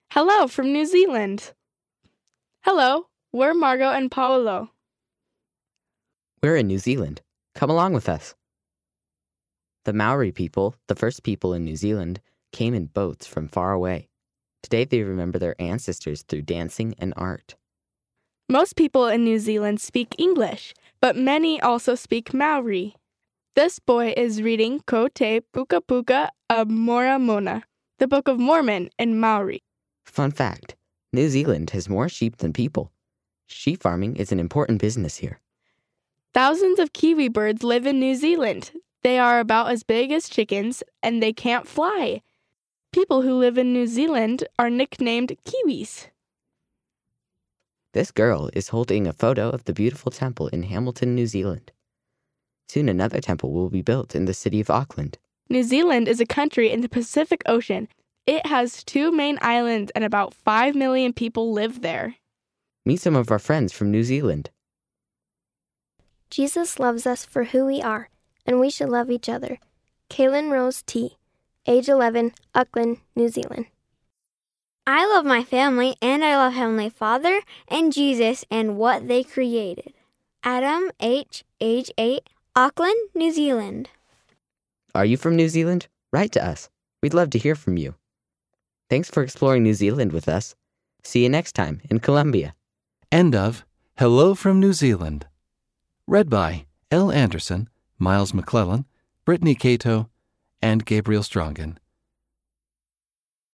Hello from New Zealand. Hello, we're Margot and Paolo. We're in New Zealand. Come along with us. The Maori people, the first people in New Zealand, came in boats from far away. Today they remember their ancestors through dancing and art. Most people in New Zealand speak English, but many also speak Maori. This boy is reading Ko Te Puka Puka a Mora Mona, the Book of Mormon in Maori. Fun fact, New Zealand has more sheep than people. Sheep farming is an important business here. Thousands of kiwi birds live in New Zealand. They are about as big as chickens, and they can't fly. People who live in New Zealand are nicknamed Kiwis. This girl is holding a photo of the beautiful temple in Hamilton, New Zealand. Soon another temple will be built in the city of Auckland. New Zealand is a country in the Pacific Ocean. It has 2 main islands and about 5 million people live there. Meet some of our friends from New Zealand. Jesus loves us for who we are, and we should love each other. Kaylin Rose T., age 11, Auckland, New Zealand. I love my family, and I love Heavenly Father and Jesus and what they created. Adam H., age 8, Auckland, New Zealand. Are you from New Zealand? Write to us. We'd love to hear from you. Thanks for exploring New Zealand with us. See you next time in Columbia. End of Hello from New Zealand. Read by Elle Anderson, Miles McClellan, Brittany Cato, and Gabriel Strongen.